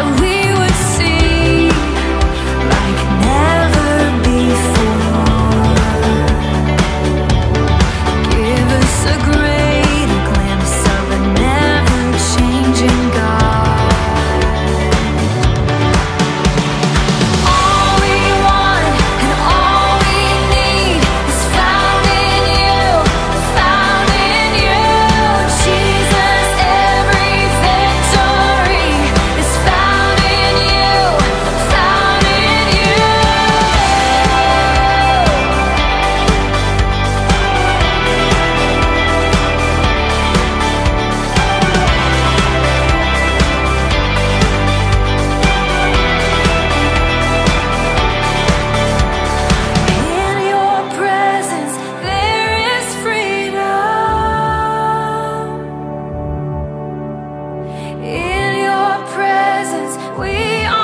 that we would see like never before. Give us a greater glimpse of a never-changing God. All we want and all we need is found in you, found in you. Jesus, every victory is found in you, found in you. In your presence there is freedom. In your presence we are